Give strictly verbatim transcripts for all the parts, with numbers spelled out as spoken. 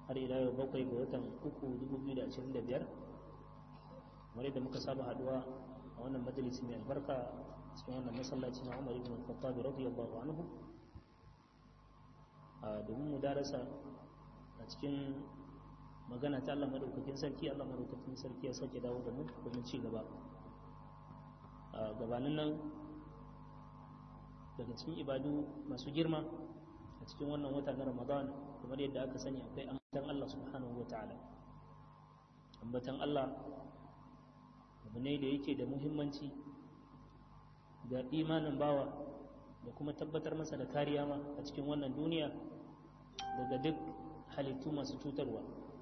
har ila yau bakwai ga watan uku dubu biyu da ashirin da biyar, kamar yadda muka saba haduwa a wannan majalisi mai albarka cikin wannan masallaci na Umar ibn al-Khattab radiyallahu anhu a domin mu darasa a cikin magana ta Allah madaukakin sarki. Allah madaukakin sarki ya sake dawo da mu domin ci gaba. A gabanin nan daga cikin ibadu masu girma a cikin wannan wata na Ramadan, kamar yadda aka sani, akwai ambatan Allah subhanahu wataala. Ambatan Allah abu ne da yake da muhimmanci ga imanin bawa da kuma tabbatar masa da kariya ma a cikin wannan duniya daga duk halittu masu cutarwa.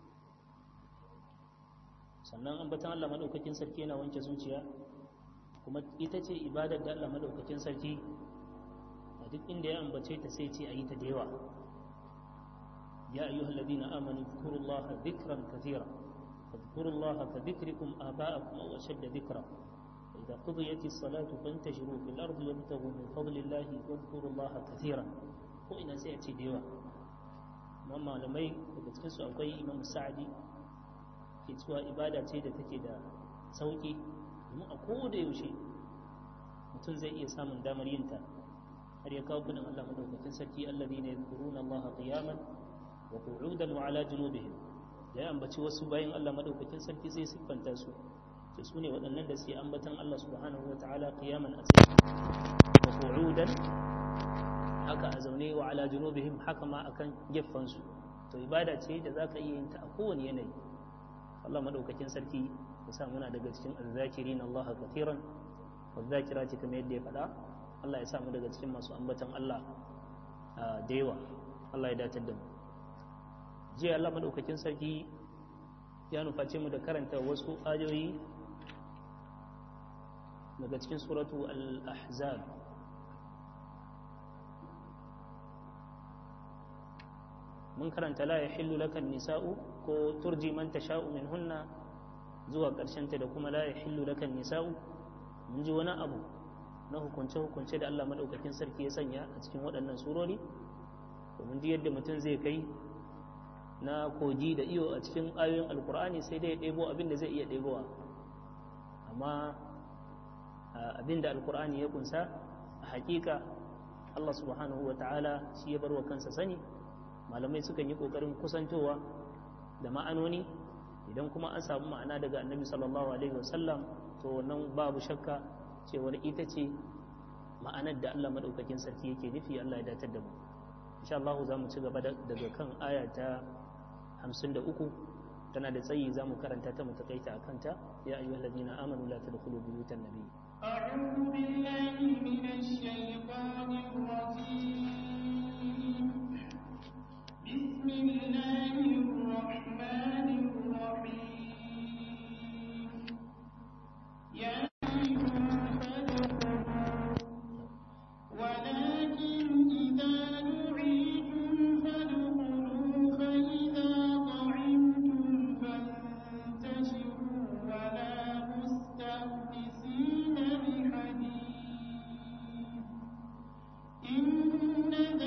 Sannan ambatan Allah madaukakin sarki yana wanke zuciya, kuma ita ce ibadar da Allah madaukakin sarki a duk inda ya ambace ta sai ce a yi ta da yawa. ya ayyuhal ladina amanu dhkurullaha dhikran kathira fadhkurullaha ka dhikrikum aba'akum aw ashadda dhikra fa idha qudiyatis salatu fantashiru fil ardi wabtaghu min fadlillahi wadhkurullaha kathiran. ko ina sai a ce da yawa. amma malamai daga cikin su akwai Imam Sa'di ke cewa ibada ce da take da sauki, domin a koda yaushe mutum zai iya samun damar yin ta. har ya kawo kudin Allah madaukakin sarki, alladhina yadhkuruna Allah qiyaman wa qu'udan wa ala junubihim. ya ambaci wasu bayan Allah madaukakin sarki sai siffanta su to su ne waɗannan da suke ambatan Allah subhanahu wataala qiyaman a tsaye, wa qu'udan haka a zaune, wa ala junubihim haka ma akan gefen su. to ibada ce da zaka iya yin ta a kowane yanayi. Allah madaukakin sarki ya sa muna daga cikin azzakirin Allah kathiran wa zakirati, kamar yadda ya faɗa. Allah ya samu daga cikin masu ambatan Allah da yawa. Allah ya datar da mu. jiya Allah madaukakin sarki ya nuface mu da karanta wasu ayoyi daga cikin suratu al-ahzab. mun karanta la yahillu laka nisa'u ko turji man tasha'u minhunna zuwa ƙarshen ta, da kuma la yahillu laka nisa'u. mun ji wani abu na hukunce-hukunce da Allah maɗaukakin sarki ya sanya a cikin waɗannan surori, domin ji yadda mutum zai kai na kogi da iyo a cikin ayoyin alkur'ani sai dai ya ɗebo abin da zai iya ɗebowa. amma abin da alkur'ani ya kunsa a hakika Allah subhanahu wa ta'ala shi ya bar wa kansa sani. malamai sukan yi ƙoƙarin kusantowa da ma'anoni, idan kuma an samu ma'ana daga annabi sallallahu alaihi wasallam to wannan babu shakka cewar ita ce ma'anar da Allah madaukakin sarki yake nufi. Allah ya datar da mu. insha Allah za mu ci gaba daga kan aya ta hamsin da uku, tana da tsayi, za mu karanta ta mu takaita a kanta. ya ayyuhal ladina amanu la tadkhulu buyutan nabiy. a'udhu billahi minash shaitanir rajim. bismillahir rahmanir rahim. ya إن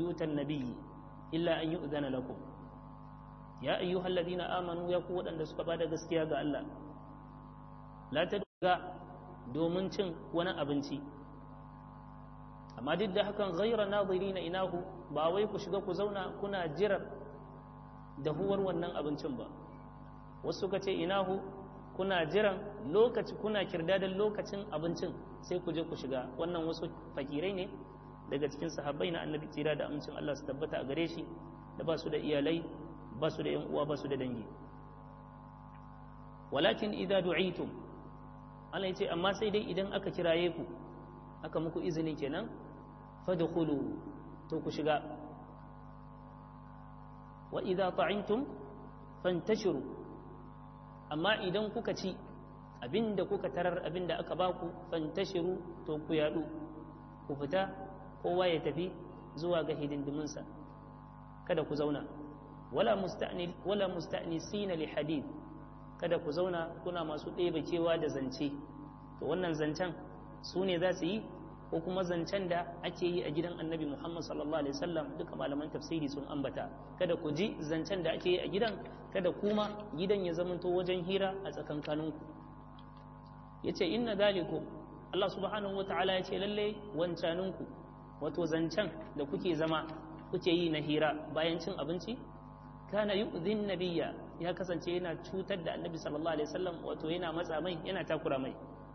buyutan nabiyyi illa an yu'dhana lakum ya ayyuhal ladina amanu ya ku waɗanda suka bada gaskiya ga Allah la tadga domin cin wani abinci amma duk da hakan ghayra nadirina inahu ba wai ku shiga ku zauna kuna jirar dahuwar wannan abincin ba wasu suka ce inahu kuna jiran lokaci kuna kirdadan lokacin abincin sai ku je ku shiga wannan wasu fakirai ne daga cikin sahabbai na annabi tsira da amincin Allah su tabbata a gare shi da ba su da iyalai ba su da yan uwa ba su da dangi walakin idza du'itum Allah yace amma sai dai idan aka kiraye ku aka muku izini kenan fadkhulu to ku shiga wa idza ta'intum fantashiru amma idan kuka ci abinda kuka tarar abinda aka baku fantashiru to ku yadu ku fita kowa ya tafi zuwa ga hidindiminsa kada ku zauna wala musta'ni wala musta'nisina li hadith kada ku zauna kuna masu ɗebe kewa da zance to wannan zancen su ne za su yi ko kuma zancen da ake yi a gidan annabi Muhammad sallallahu alaihi wasallam duka malaman tafsiri sun ambata kada ku ji zancen da ake yi a gidan kada kuma gidan ya zamanto wajen hira a tsakankaninku yace inna dalikum Allah subhanahu wataala yace lalle wancaninku wato zancen da kuke zama kuke yi na hira bayan cin abinci kana yu'dhin nabiyya ya kasance yana cutar da annabi sallallahu alaihi wasallam wato yana matsa mai yana takura mai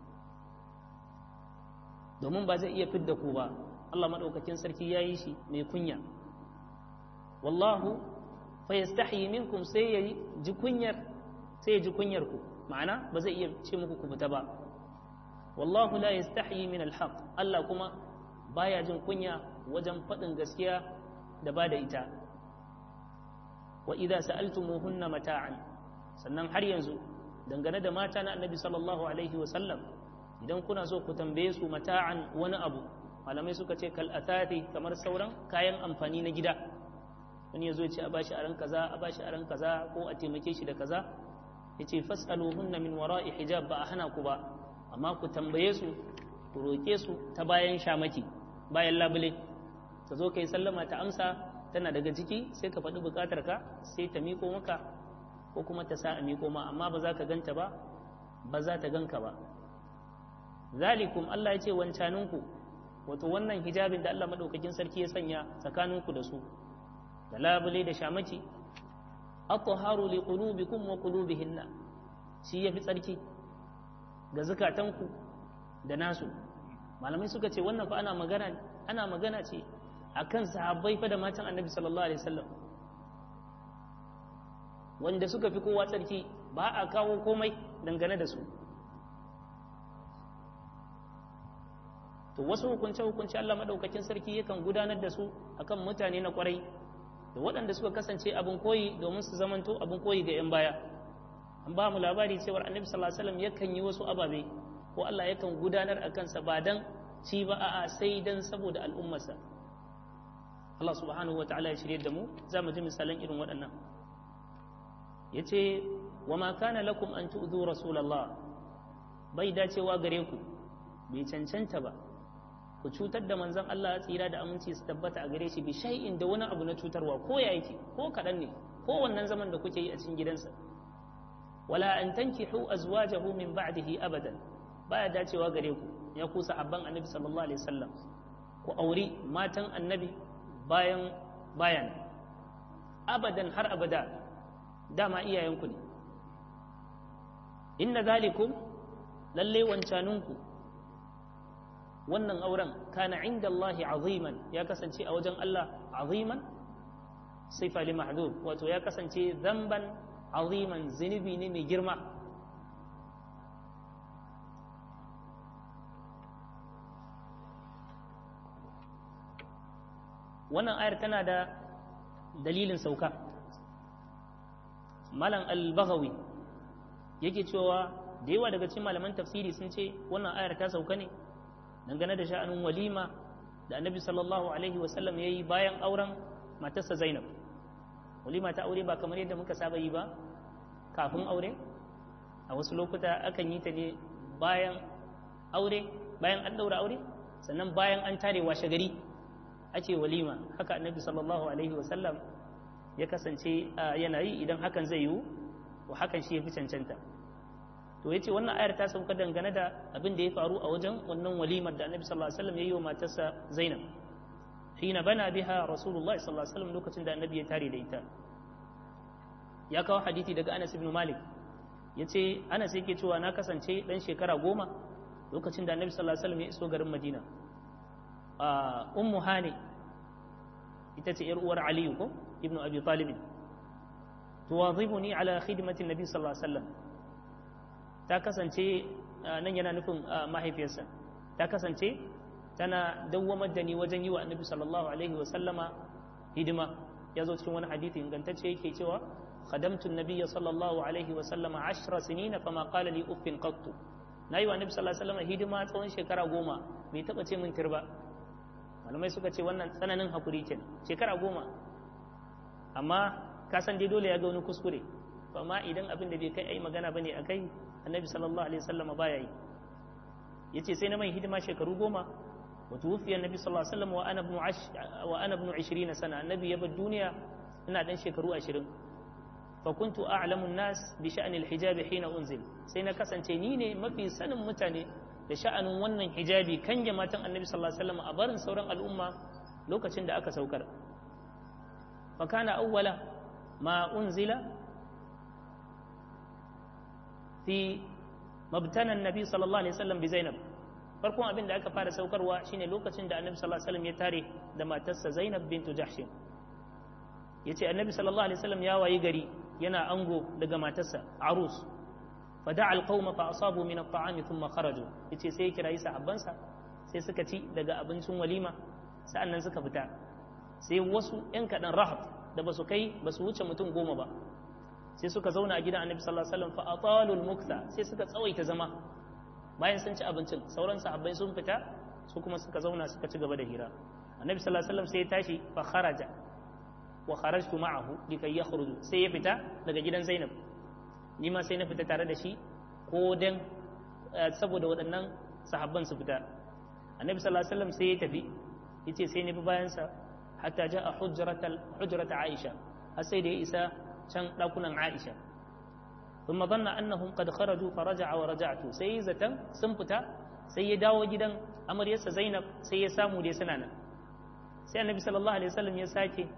domin ba zai iya fidda ku ba Allah madaukakin sarki yayi shi mai kunya wallahu fayastahi minkum sai ya ji kunyar sai ya ji kunyar ku ma'ana ba zai iya ce muku ku fita ba wallahu la yastahi min alhaq Allah kuma baya jin kunya wajen faɗin gaskiya da ba da ita wa idza sa'altumuhunna mata'an sannan har yanzu dangane da mata na annabi sallallahu alaihi wa sallam idan kuna so ku tambaye su mata'an wani abu malamai suka ce kal athati kamar sauran kayan amfani na gida wani yazo ya ce a bashi aran kaza a bashi aran kaza ko a taimake shi da kaza yace fas'aluhunna min wara'i hijab ba a hana ku ba amma ku tambaye su ku roke su ta bayan shamaki bayan labule ta zo kai sallama ta amsa tana daga ciki sai ka faɗi buƙatar ka sai ta miko maka ko kuma ta sa a miko ma amma ba za ka ganta ba ba za ta ganka ba zalikum Allah ya ce wancaninku wato wannan hijabin da Allah madaukakin sarki ya sanya tsakaninku da su da labule da shamaki athaharu li qulubikum wa qulubihinna shi yafi tsarki ga zakatanku da nasu malamai suka ce wannan fa ana magana ana magana ce akan sahabbai fa da matan annabi sallallahu alaihi wasallam wanda suka fi kowa tsarki ba a kawo komai dangane da su to wasu hukunce hukunce Allah madaukakin sarki yakan gudanar da su akan mutane na kwarai da waɗanda suka kasance abin koyi domin su zamanto abin koyi ga yan baya an ba mu labari cewa annabi sallallahu alaihi wasallam yakan yi wasu ababe ko Allah yakan gudanar a kansa ba dan ci ba a'a sai dan saboda al'ummarsa Allah subhanahu wataala ya shirye da mu za mu ji misalan irin waɗannan yace wa ma kana lakum an tu'dhu rasulullah bai dacewa gare ku bai cancanta ba ku cutar da manzon Allah tsira da aminci su tabbata a gare shi bi shay'in da wani abu na cutarwa ko ya yake ko kadan ne ko wannan zaman da kuke yi a cikin gidansa wala an tankihu azwajahu min ba'dihi abadan baya dacewa gare ku ya ku sahabban annabi sallallahu alaihi wasallam ku auri matan annabi bayan bayan abadan har abada dama iyayenku ne inna zalikum lalle wancaninku wannan auren kana inda Allah aziman ya kasance a wajen Allah aziman sifa li mahdhuf wato ya kasance zamban aziman zinubi ne mai girma wannan ayar tana da dalilin sauka malam al-baghawi yake cewa da yawa daga cikin malaman tafsiri sun ce wannan ayar ta sauka ne dangane da sha'anin walima da annabi sallallahu alaihi wasallam ya yi bayan auren matarsa zainab walima ta aure ba kamar yadda muka saba yi ba kafin aure a wasu lokuta akan yi ta ne bayan aure bayan an daura aure sannan bayan an tare washe gari ake walima haka annabi sallallahu alaihi wasallam ya kasance yana yi idan hakan zai yiwu wa hakan shi ya fi cancanta. To yace wannan ayar ta sauka dangane da abin da ya faru a wajen wannan walimar da annabi sallallahu alaihi wasallam ya yi wa matarsa Zainab hina bana biha rasulullahi sallallahu alaihi wasallam lokacin da annabi ya tare da ita. Ya kawo hadisi daga Anas ibn Malik yace Anas yake cewa na kasance dan shekara goma lokacin da annabi sallallahu alaihi wasallam ya iso garin Madina. a ummu hani ita ce yar uwar Ali ko ibnu Abi Talib tuwadhibuni ala khidmati annabi sallallahu alaihi wasallam ta kasance nan yana nufin mahaifiyarsa ta kasance tana dawwamar da ni wajen yi wa annabi sallallahu alaihi wasallama hidima. Ya zo cikin wani hadisi ingantacce yake cewa khadamtu an-nabiyya sallallahu alaihi wasallama ashra sinina fama qala li uffin qattu. Nayi wa annabi sallallahu alaihi wasallama hidima tsawon shekara goma bai taba ce min tirba. Malamai suka ce wannan tsananin hakuri kenan, shekara goma amma ka san dai dole ya ga wani kuskure, to amma idan abin da bai kai ai magana bane akai annabi sallallahu alaihi wasallama baya yi. Yace sai na mai hidima shekaru goma wa tuwfiya annabi sallallahu alaihi wasallam wa ana ibn wa ana ibn ishirin sana. Annabi ya bar duniya ina dan shekaru ashirin. fa kuntu a'lamu an-nas bi sha'ni al-hijab hina unzil. Sai na kasance ni ne mafi sanin mutane da sha'anin wannan hijabi kan jama'atan annabi sallallahu alaihi wasallam a barin sauran al'umma lokacin da aka saukar. fa kana awwala ma unzila fi mabtana annabi sallallahu alaihi wasallam bi Zainab. Farkon abin da aka fara saukarwa shine lokacin da annabi sallallahu alaihi wasallam ya tare da matarsa Zainab bintu Jahsh. Yace annabi sallallahu alaihi wasallam ya wayi gari yana ango daga matarsa arus. فدعا القوم فأصابوا من الطعام ثم خرجوا. yace sai kirayi sahabbansa sai suka ci daga abincin walima sa'annan suka fita. Sai wasu ƴan kaɗan rahab da basu kai basu wuce mutum goma ba sai suka zauna a gidan annabi sallallahu alaihi wasallam fa atalu al-muktha, sai suka tsawaita zama. Bayan sun ci abincin sauran sahabbai sun fita su kuma suka zauna suka ci gaba da hira. Annabi sallallahu alaihi wasallam sai ya tashi fa kharaja wa kharajtu ma'ahu likay yakhruju. Sai ya fita daga gidan Zainab, ni ma sai na fita tare da shi ko dan saboda waɗannan sahabban su fita. Annabi sallallahu alaihi wasallam sai ya tafi yace sai ni bi bayan sa hatta jaa hujratal hujrat Aisha, har sai da ya isa can dakunan Aisha. thumma dhanna annahum qad kharaju faraja'a wa raja'tu. Sai zatan sun fita sai ya dawo gidan amaryarsa Zainab sai ya samu dai suna nan. Sai Annabi sallallahu alaihi wasallam ya sake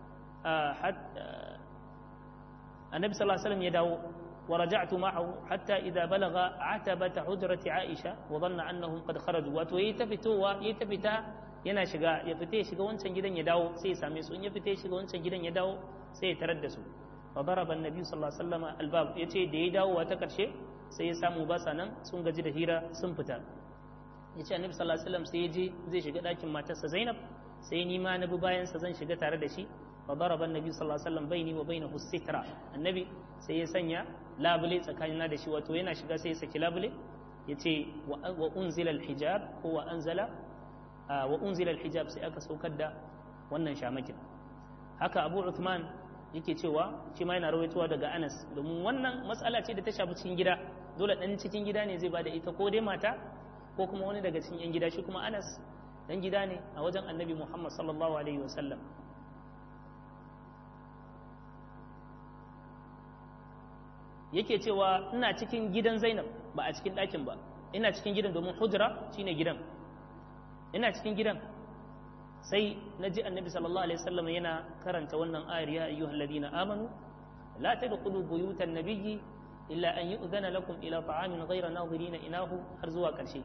Annabi sallallahu alaihi wasallam ya dawo ورجعت معه حتى إذا بلغ عتبة حجرة عائشة وظن أنهم قد خرجوا. wato yayi ta fitowa yayi ta fita yana shiga ya fite shiga wancan gidan ya dawo sai ya same su, in ya fite shiga wancan gidan ya dawo sai ya tarar da su. fa daraba annabi sallallahu alaihi wasallam albab, yace da ya dawo ta karshe sai ya samu ba nan sun gaji da hira sun fita. Yace annabi sallallahu alaihi wasallam sai ya je zai shiga dakin matarsa Zainab, sai ni ma na bi bayan sa zan shiga tare da shi. fa daraba annabi sallallahu alaihi wasallam baini wa bainahu sitra. Annabi sai ya sanya labule tsakanina da shi, wato yana shiga sai ya saki labule yace wa unzila alhijab ko wa anzala wa unzila alhijab, sai aka saukar da wannan shamakin. Haka Abu Uthman yake cewa shi ma yana rawaitowa daga Anas, domin wannan matsala ce da ta shafi cikin gida, dole dan cikin gida ne zai bada ita, ko dai mata ko kuma wani daga cikin yan gida. Shi kuma Anas dan gida ne a wajen Annabi Muhammad sallallahu alaihi wasallam. Yake cewa ina cikin gidan Zainab ba a cikin ɗakin ba, ina cikin gidan domin hujra shine gidan, ina cikin gidan sai naji Annabi sallallahu alaihi wasallam yana karanta wannan ayar ya ayyuhal ladina amanu la tadkhulu buyutan nabiyyi illa an yu'dhana lakum ila ta'amin ghayra nadhirina inahu, har zuwa ƙarshe.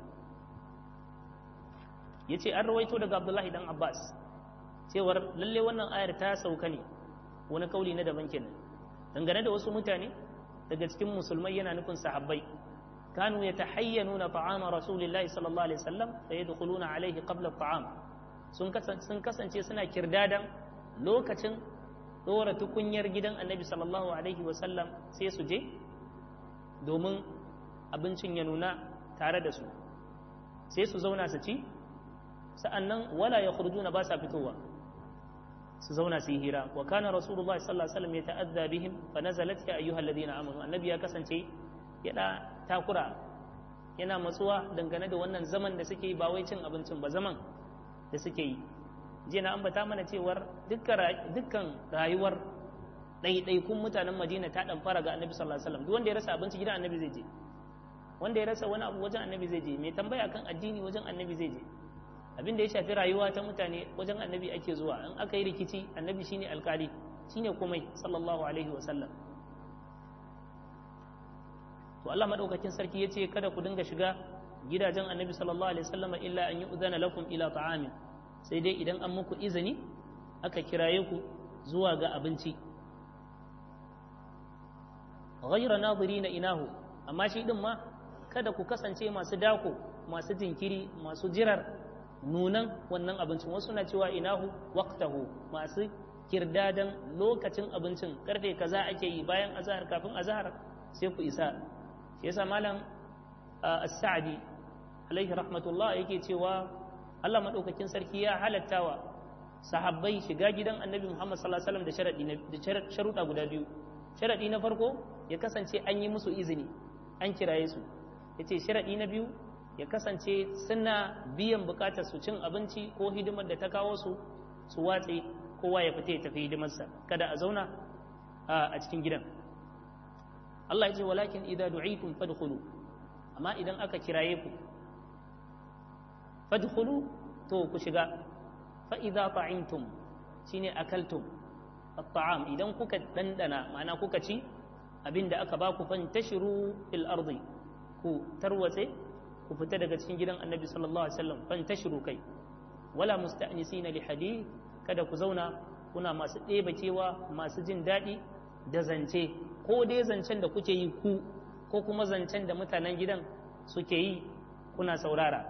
Yace an rawaito daga Abdullahi dan Abbas cewar lalle wannan ayar ta sauka ne, wani kauli na daban kenan, dangane da wasu mutane daga cikin musulmai, yana nufin sahabbai. kanu yatahayyanuna ta'ama rasulillahi sallallahu alaihi wasallam fa yadkhuluna alaihi qabla at-ta'am. sun kasance sun kasance suna kirdadan lokacin dora tukunyar gidan annabi sallallahu alaihi wasallam sai su je domin abincin ya nuna tare da su, sai su zauna su ci, sa'annan wala yakhrujuna, ba sa fitowa su zauna su yi hira. wa kana rasulullahi sallallahu alaihi wasallam yata'adha bihim fa nazalat ya ayyuhal ladina amanu. Annabi ya kasance yana takura, yana matsuwa dangane da wannan zaman da suke yi, ba wai cin abincin ba, zaman da suke yi. je na ambata mana cewar dukkan rayuwar ɗaiɗaikun mutanen Madina ta ɗan fara ga Annabi sallallahu alaihi wasallam. Duk wanda ya rasa abinci gidan Annabi zai je, wanda ya rasa wani abu wajen Annabi zai je, mai tambaya kan addini wajen Annabi zai je, abin da ya shafi rayuwa ta mutane wajen Annabi ake zuwa. In aka yi rikici Annabi shine alkali, shine komai sallallahu alaihi wasallam. To Allah madaukakin sarki yace kada ku dinga shiga gidajen Annabi sallallahu alaihi wasallam illa an yu'zana lakum ila ta'amin, sai dai idan an muku izini aka kiraye ku zuwa ga abinci. Ghayra nadirina inahu, amma shi din ma kada ku kasance masu dako, masu jinkiri, masu jirar nunan wannan abincin. Wasu na cewa inahu waqtahu, masu kirdadan lokacin abincin karfe kaza ake yi, bayan azhar kafin azhar sai ku isa. Shi yasa malam as-Sa'di alaihi rahmatullah yake cewa Allah madaukakin sarki ya halattawa sahabbai shiga gidan Annabi Muhammad sallallahu alaihi wasallam da sharadi da sharuɗa guda biyu. Sharadi na farko ya kasance an yi musu izini, an kiraye su. Yace sharadi na biyu ya kasance suna biyan bukatar su cin abinci ko hidimar da ta kawo su su watse, kowa ya fita ya tafi hidimarsa, kada a zauna a cikin gidan. Allah ya ce walakin idza du'itum fadkhulu, amma idan aka kiraye ku fadkhulu to ku shiga. Fa idza ta'imtum shine akaltum at-ta'am, idan kuka dandana ma'ana kuka ci abinda aka ba ku, fantashiru fil ardi, ku tarwatse ku fita daga cikin gidan Annabi sallallahu alaihi wasallam. Fantashiru kai wala musta'nisina li hadith, kada ku zauna kuna masu ɗeba kewa, masu jin daɗi da zance, ko dai zancen da kuke yi ku ko kuma zancen da mutanen gidan suke yi kuna saurara.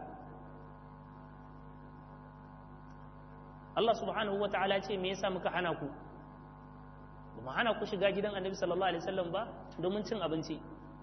Allah subhanahu wa ta'ala ce me yasa muka hana ku? Ba mu hana ku shiga gidan Annabi sallallahu alaihi wasallam ba domin cin abinci,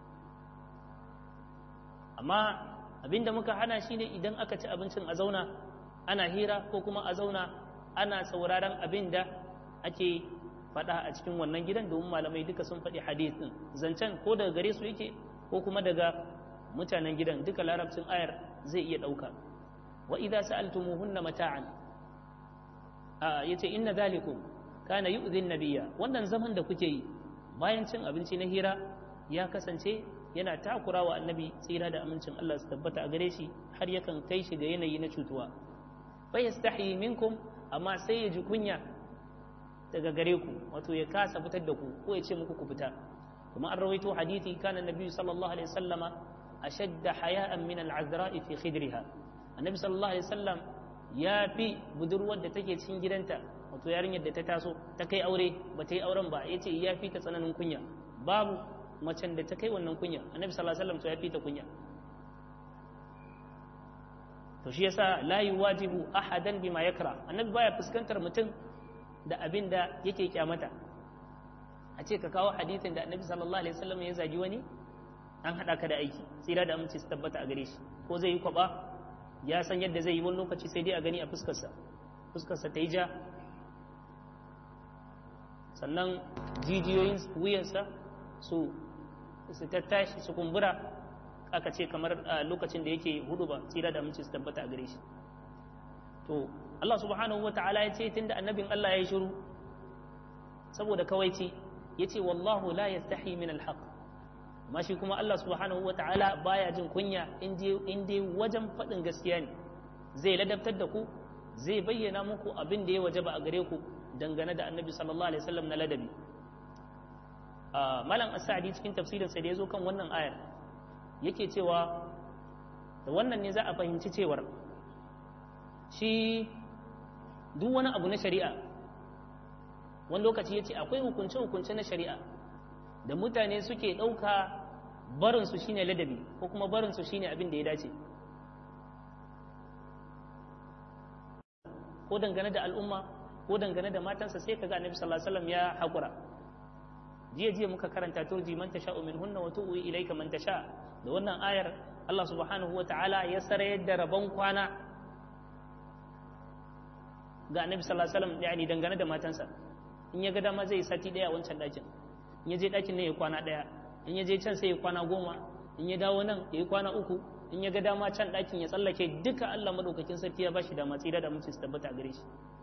amma abinda muka hana shine idan aka ci abincin a zauna ana hira ko kuma a zauna ana sauraron abinda ake faɗa a cikin wannan gidan, domin malamai duka sun faɗi hadith din. Zancen ko daga gare su yake ko kuma daga mutanen gidan, duka larabcin ayar zai iya ɗauka. Wa idza sa'altumuhunna mata'an, a yace inna dhalikum kana yu'dhi an-nabiyya, wannan zaman da kuke yi bayan cin abinci na hira ya kasance yana takurawa annabi tsira da amincin Allah su tabbata a gare shi, har yakan kai shi ga yanayi na cutuwa. Fa yastahi minkum, amma sai ya ji kunya daga gare ku, wato ya kasa fitar da ku ko ya ce muku ku fita. Kuma an rawaito hadisi kana annabi sallallahu alaihi wasallama ashadda haya'an min al-azra'i fi khidriha, annabi sallallahu alaihi wasallam ya fi budurwar da take cikin gidanta, wato yarinyar da ta taso ta kai aure ba ta yi auren ba, yace ya fi ta tsananin kunya. Babu macen da ta kai wannan kunya, annabi sallallahu alaihi wasallam to ya fi ta kunya. To shi yasa la yuwajibu ahadan bima yakra, annabi baya fuskantar mutum da abin da yake kyamata. A ce ka kawo hadisin da annabi sallallahu alaihi wasallam ya zagi wani, an hada ka da aiki, tsira da aminci su tabbata a gare shi. Ko zai yi kwaba, ya san yadda zai yi, wani lokaci sai dai a gani a fuskarsa, fuskarsa ta yi ja, sannan jijiyoyin wuyansa su su tattashi su kumbura, aka ce kamar lokacin da yake hudu ba, tsira da aminci su tabbata a gare shi. To Allah subhanahu wa ta'ala ya ce tunda annabin Allah ya yi shiru saboda kawaici, ya ce wallahu la yastahi min alhaq, amma shi kuma Allah subhanahu wa ta'ala baya jin kunya in dai wajen faɗin gaskiya ne. Zai ladabtar da ku, zai bayyana muku abin da ya wajaba a gare ku dangane da annabi sallallahu alaihi wasallam na ladabi. Malam As-Sa'di cikin tafsirin sa da yazo kan wannan ayar yake cewa da wannan ne za a fahimci cewar shi duk wani abu na shari'a, wani lokaci yace akwai hukunce hukunce na shari'a da mutane suke ɗauka barinsu shine ladabi ko kuma barinsu shine abin da ya dace, ko dangane da al'umma ko dangane da matansa, sai kaga annabi sallallahu alaihi wasallam ya haƙura. jiya jiya muka karanta turji man tasha'u minhunna wa tu'wi ilayka man tasha, da wannan ayar Allah subhanahu wa ta'ala ya sarayar da rabon kwana ga annabi sallallahu alaihi wasallam, yani dangane da matansa. In ya ga dama zai sati daya a wancan dakin, in ya je dakin ne ya kwana daya, in ya je can sai ya kwana goma, in ya dawo nan ya yi kwana uku, in ya ga dama can dakin ya tsallake, duka Allah madaukakin sarki ya bashi dama, tsira da mutum su tabbata gare shi.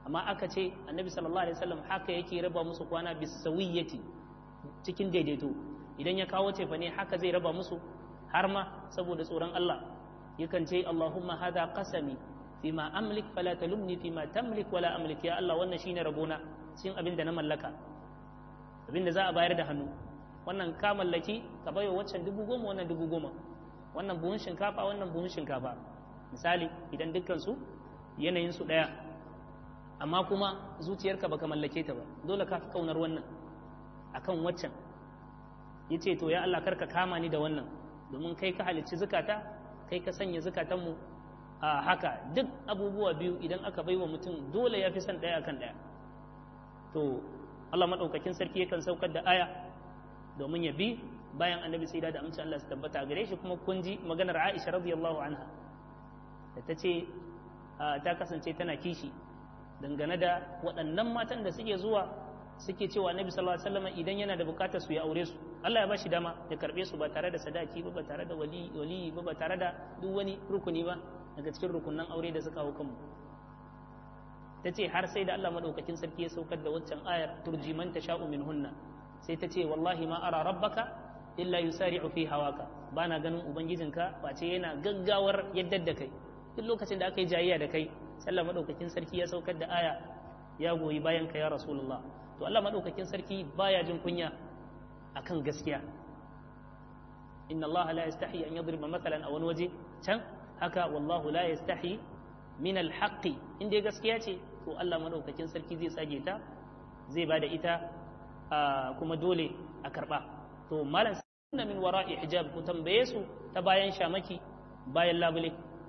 amma aka ce annabi sallallahu alaihi wasallam haka yake raba musu kwana bisawiyyati cikin daidaito idan ya kawo cefa ne haka zai raba musu har ma saboda tsoron Allah yakan ce Allahumma hada qasami fima amlik fala talumni fima tamlik wala amlik ya Allah wannan shine rabona cikin abin da na mallaka abin da za a bayar da hannu wannan ka mallaki ka bayo waccan dubu goma wannan dubu goma wannan buhun shinkafa wannan buhun shinkafa misali idan dukkan su yanayin su daya amma kuma zuciyarka baka mallake ta ba dole ka fi kaunar wannan akan waccan yace to ya Allah karka kama ni da wannan domin kai ka halicci zukata kai ka sanya zukatanmu a haka duk abubuwa biyu idan aka baiwa mutum dole ya fi son daya akan daya to Allah madaukakin sarki yakan saukar da aya domin ya bi bayan annabi sai da amince Allah su tabbata gare shi kuma kun ji maganar Aisha radiyallahu anha da ta ce ta kasance tana kishi dangane da waɗannan matan da suke zuwa suke cewa annabi sallallahu alaihi wasallam idan yana da bukatar su ya aure su Allah ya bashi dama ya karbe su ba tare da sadaki ba ba tare da wali wali ba ba tare da duk wani rukuni ba daga cikin rukunan aure da suka hau kanmu ta ce har sai da Allah madaukakin sarki ya saukar da waccan ayar turji man tasha'u minhunna sai ta ce wallahi ma ara rabbaka illa yusari'u fi hawaka bana ganin ubangijinka face yana gaggawar yaddar da kai duk lokacin da aka yi jayayya da kai sai Allah madaukakin sarki ya saukar da aya ya goyi bayan ka ya rasulullah to Allah madaukakin sarki baya jin kunya akan gaskiya inna Allah la yastahi an yadriba mathalan a wani waje can haka wallahu la yastahi min alhaqi inda gaskiya ce to Allah madaukakin sarki zai tsage ta zai bada ita kuma dole a karba to malam sunna min wara'i hijab ku tambaye su ta bayan shamaki bayan labule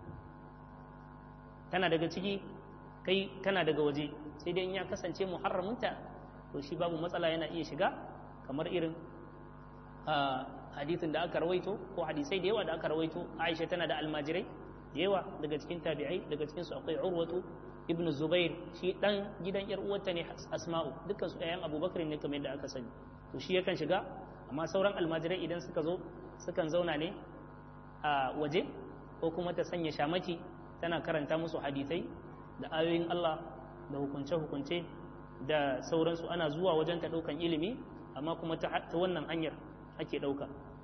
tana daga ciki kai kana daga waje sai dai in ya kasance muharramunta to shi babu matsala yana iya shiga kamar irin hadithin da aka rawaito ko hadisai da yawa da aka rawaito Aisha tana da almajirai da yawa daga cikin tabi'ai daga cikin su akwai Urwatu ibn Zubair shi dan gidan yar uwarta ne Asma'u dukkan su ƴaƴan Abubakar ne kamar yadda aka sani to shi yakan shiga amma sauran almajirai idan suka zo sukan zauna ne a waje ko kuma ta sanya shamaki tana karanta musu hadisai da ayoyin Allah da hukunce-hukunce da sauransu ana zuwa wajen ta daukan ilimi amma kuma ta wannan hanyar ake dauka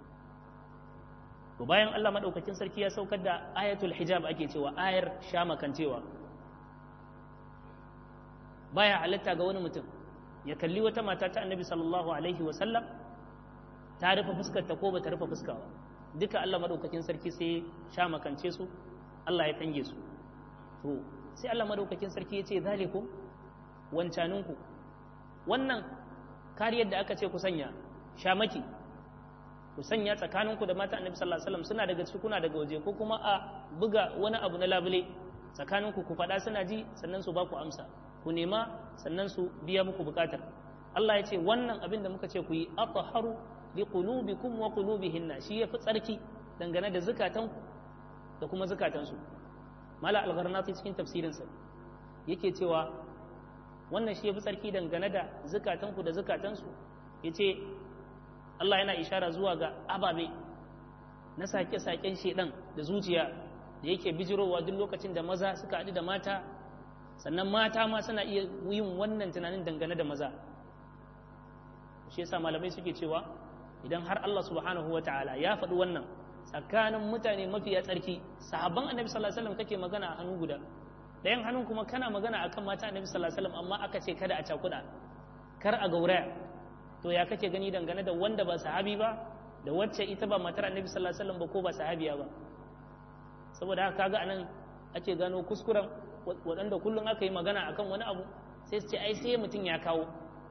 to bayan Allah madaukakin sarki ya saukar da ayatul hijab ake cewa ayar shamakancewa baya halatta ga wani mutum ya kalli wata mata ta annabi sallallahu alaihi wa sallam ta rufe fuskar ta ko bata rufe fuska ba duka Allah madaukakin sarki sai shamakance su Allah ya kange su to sai Allah madaukakin sarki ya ce zalikum wancaninku wannan kariyar da aka ce ku sanya shamaki ku sanya tsakaninku da mata annabi sallallahu alaihi wasallam suna daga ciki kuna daga waje ko kuma a buga wani abu na labule tsakaninku ku faɗa suna ji sannan su ba ku amsa ku nema sannan su biya muku bukatar Allah ya ce wannan abin da muka ce ku yi athaharu li qulubikum wa qulubihinna shi yafi tsarki dangane da zakatanku da kuma zakatansu mala al-gharnati cikin tafsirinsa yake cewa wannan shi yafi tsarki dangane da zakatanku da zakatansu yace Allah yana ishara zuwa ga ababe na sake-saken shedan da zuciya da yake bijirowa duk lokacin da maza suka haɗu da mata sannan mata ma suna iya yin wannan tunanin dangane da maza shi yasa malamai suke cewa idan har Allah subhanahu wataala ya faɗi wannan tsakanin mutane mafiya tsarki sahabban annabi sallallahu alaihi wasallam kake magana a hannu guda ɗayan hannun kuma kana magana akan mata annabi sallallahu alaihi wasallam amma aka ce kada a cakuɗa kar a gauraya to ya kake gani dangane da wanda ba sahabi ba da wacce ita ba matar annabi sallallahu alaihi wasallam ba ko ba sahabiya ba saboda haka kaga anan ake gano kuskuren waɗanda kullum aka yi magana akan wani abu sai su ce ai sai mutum ya kawo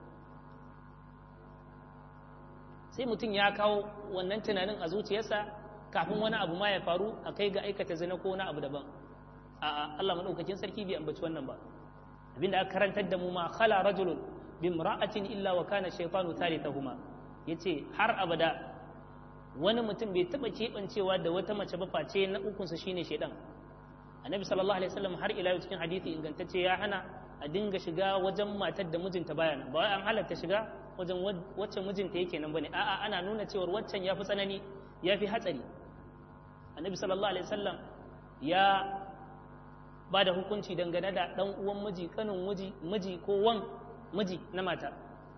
sai mutum ya kawo wannan tunanin a zuciyarsa kafin wani abu ma ya faru a kai ga aikata zina ko wani abu daban a'a Allah madaukakin sarki bai ambaci wannan ba abinda aka karantar da mu ma khala rajulun bimra'atin illa wa kana shaytanu thalithahuma yace har abada wani mutum bai taba kebancewa da wata mace ba face na ukun sa shine shaydan annabi sallallahu alaihi wasallam har ila cikin hadisi ingantacce ya hana a dinga shiga wajen matar da mijinta baya nan ba wai an halatta shiga wajen wacce mijinta yake nan bane a'a ana nuna cewa waccan yafi tsanani yafi hatsari annabi sallallahu alaihi wasallam ya ba da hukunci dangane da dan uwan miji, kanin miji, miji ko wan miji na mata.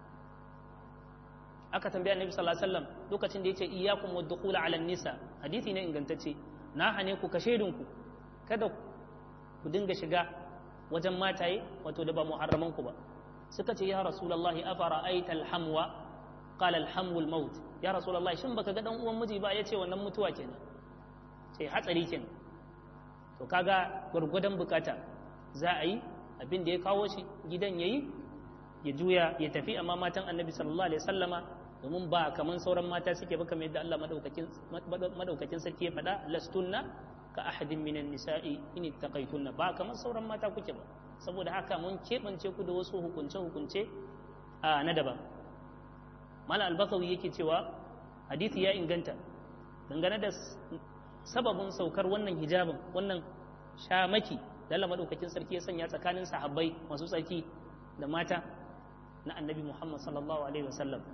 Aka tambaya Annabi sallallahu alaihi wasallam lokacin da yace iyyakum wad-dukhula 'ala an-nisa, hadisi ne ingantacce, na hane ku kashedinku kada ku dinga shiga wajen mataye wato da ba muharraman ku ba. Suka ce ya rasulullahi afara aital hamwa, qala al-hamu al-maut. Ya rasulullahi shin baka ga dan uwan miji ba? Yace wannan mutuwa kenan, sai hatsari kenan. To kaga gurgudan bukata za a yi abin da ya kawo shi gidan yayi ya juya ya tafi, amma matan Annabi sallallahu alaihi wasallama domin ba kaman sauran mata suke ba, kamar yadda Allah madaukakin madaukakin sarki ya faɗa, lastunna ka ahadin minan nisa'i in ittaqaytunna, ba kaman sauran mata kuke ba. Saboda haka mun keɓance ku da wasu hukunce hukunce na daban. Malam Al-Bakawi yake cewa hadisi ya inganta dangane da sababin saukar wannan hijabin, wannan shamaki da Allah madaukakin sarki ya sanya tsakanin sahabbai masu tsarki da mata na Annabi Muhammad sallallahu alaihi wasallam.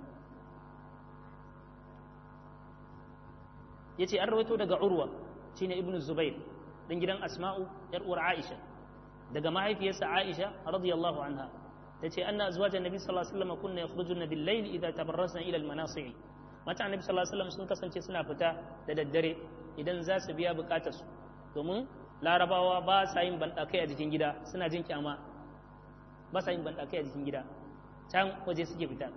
Yace an rawaito daga Urwa shine Ibn Zubair dan gidan Asma'u yar uwar Aisha, daga mahaifiyarsa Aisha radiyallahu anha tace anna azwajan nabi sallallahu alaihi wasallam kunna yakhrujuna bil layl idha tabarrasna ila al manasi'. Mata Annabi sallallahu alaihi wasallam sun kasance suna fita da daddare idan za su biya bukatar su, domin Larabawa ba sa yin bandakai a jikin gida, suna jin kyama, ba sa yin bandakai a jikin gida, can waje suke fita.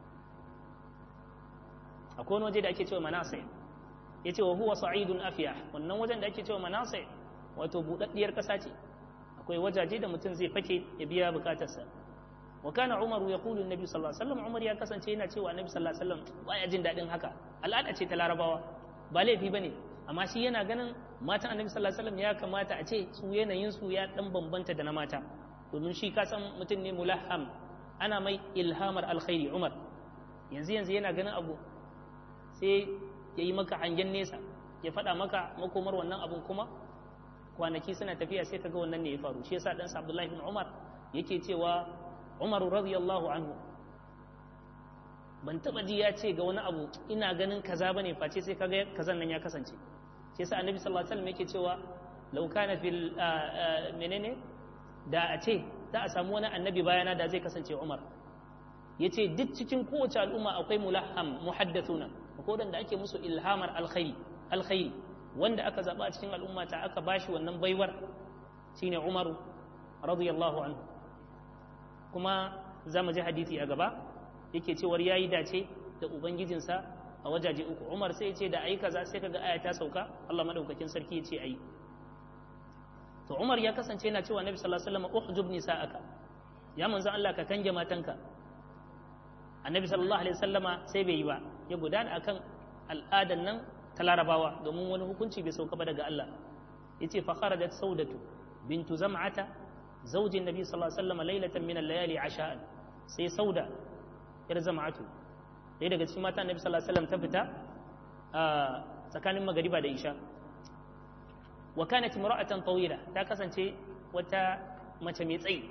Akwai wani waje da ake cewa manasi', yace wa huwa sa'idun afiyah, wannan wajen da ake cewa manasi' wato budaddiyar kasa ce, akwai wajaje da mutum zai fake ya biya bukatarsa. Wa kana Umar yaqulu annabi sallallahu alaihi wasallam, Umar ya kasance yana cewa annabi sallallahu alaihi wasallam baya jin dadin haka, al'ada ce ta Larabawa, ba laifi bane, amma shi yana ganin matan annabi sallallahu alaihi wasallam ya kamata a ce su yanayin su ya dan bambanta da na mata, domin shi ka san mutum ne mulahham, ana mai ilhamar alkhairi. Umar yanzu yanzu yana ganin abu sai ya yi maka hangen nesa, ya faɗa maka makomar wannan abun, kuma kwanaki suna tafiya sai kaga wannan ne ya faru. Shi yasa ɗansa Abdullahi bin Umar yake cewa Umar radiyallahu anhu ban taba ji ya ce ga wani abu ina ganin kaza bane face sai kaga kazan nan ya kasance. Shi yasa Annabi sallallahu alaihi wasallam yake cewa law kana fil menene da a ce za a samu wani annabi bayana da zai kasance Umar. Yace duk cikin kowace al'umma akwai mulahham muhaddathuna, ko da ake musu ilhamar alkhairi alkhairi wanda aka zaba a cikin al'umma ta aka bashi wannan baiwar shine Umar radiyallahu anhu. Kuma zamu ji hadisi a gaba yake cewar yayi dace da ubangijinsa a wajaje uku. Umar sai ya ce da ayi kaza, sai kaga aya ta sauka, Allah madaukakin sarki ya ce ayi. To Umar ya kasance yana cewa Nabi sallallahu alaihi wasallam uhjub nisa'aka, ya manzo Allah ka kange matanka. Annabi sallallahu alaihi wasallama sai bai yi ba, ya gudana akan al'adan nan ta Larabawa, domin wani hukunci bai sauka ba daga Allah. Yace fa kharajat Saudatu bintu Zam'ata zaujin Nabi sallallahu alaihi wasallam laylatan min al-layali asha'an. Sai Sauda yar Zam'atu, dai daga cikin mata Nabi sallallahu alaihi wasallam ta fita a tsakanin magariba da isha. Wa kanat imra'atan tawila, ta kasance wata mace mai tsayi.